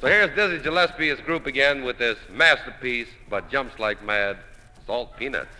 So here's Dizzy Gillespie, his group again, with this masterpiece, but jumps like mad, Salt Peanuts.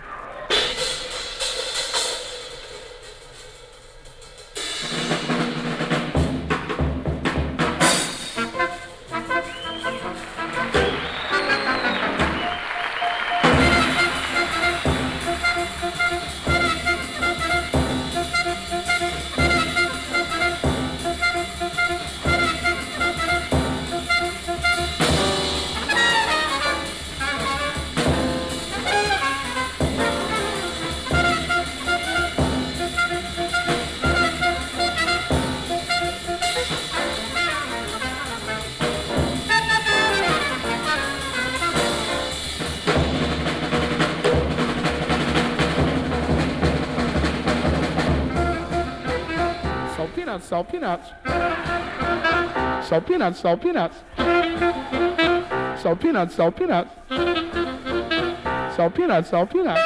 Salt peanuts. Salt peanuts, salt peanuts. Salt peanuts, salt peanuts. Salt peanuts, salt peanuts.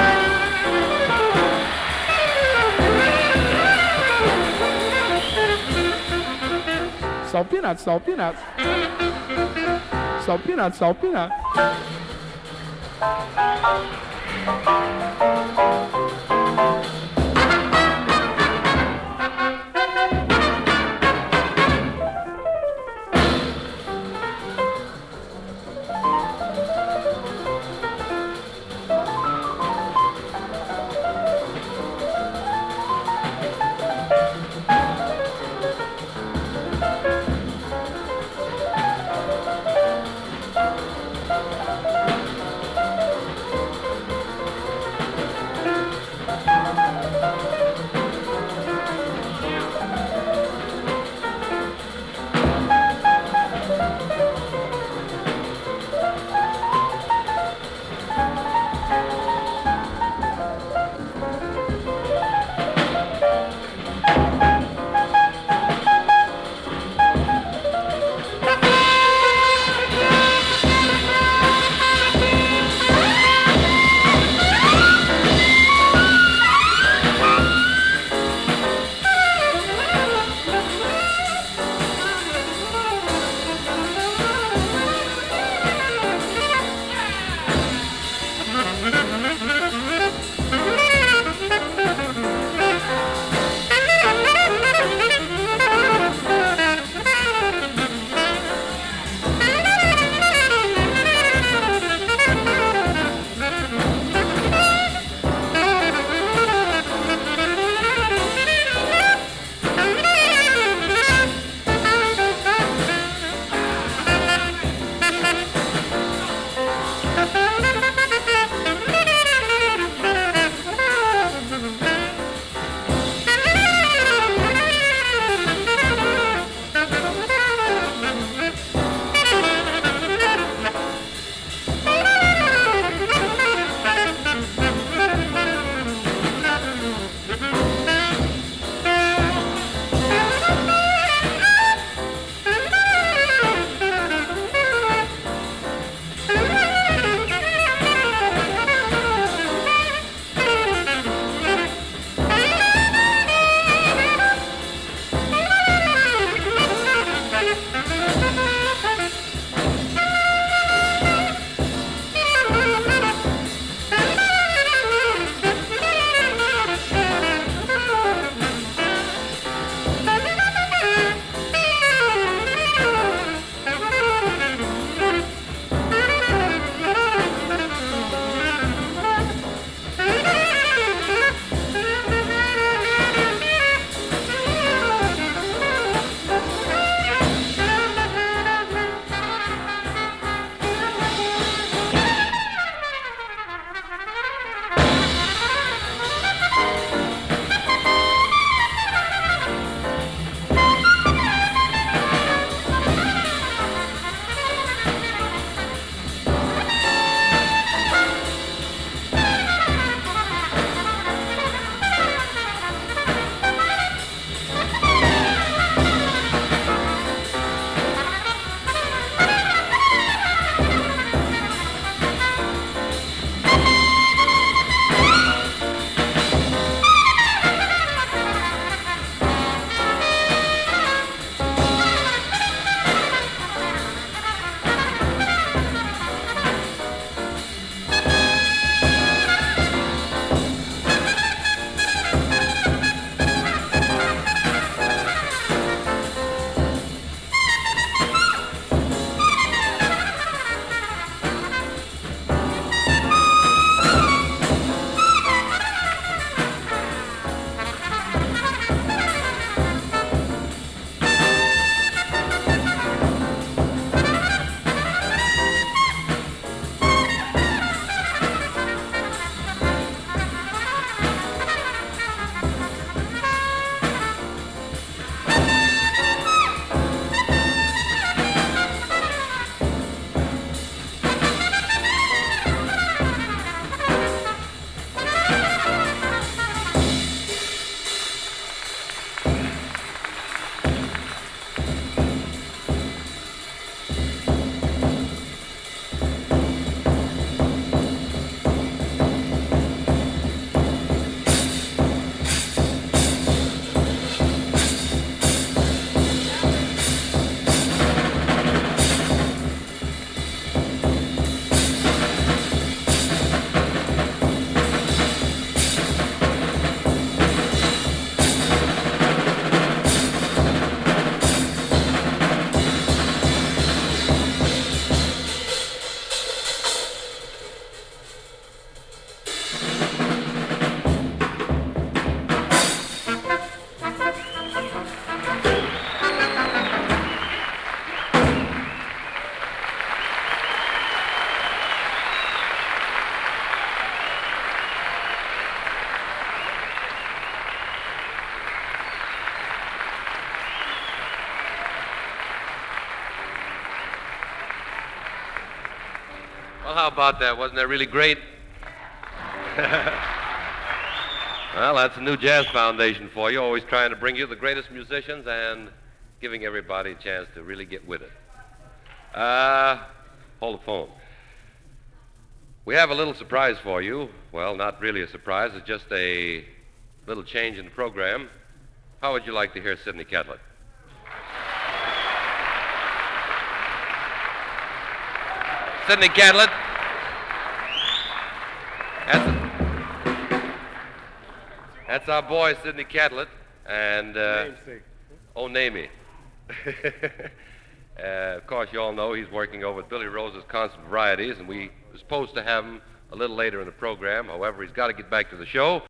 Salt peanuts, salt peanuts. Salt peanuts, salt peanuts. Well, how about that? Wasn't that really great? Well, that's the New Jazz Foundation for you, always trying to bring you the greatest musicians and giving everybody a chance to really get with it. Hold the phone. We have a little surprise for you. Well, not really a surprise. It's just a little change in the program. How would you like to hear Sidney Catlett? Sidney Catlett. That's our boy, Sidney Catlett. And, oh, Namie. Of course, you all know he's working over at Billy Rose's Concert Varieties, and we were supposed to have him a little later in the program. However, he's got to get back to the show.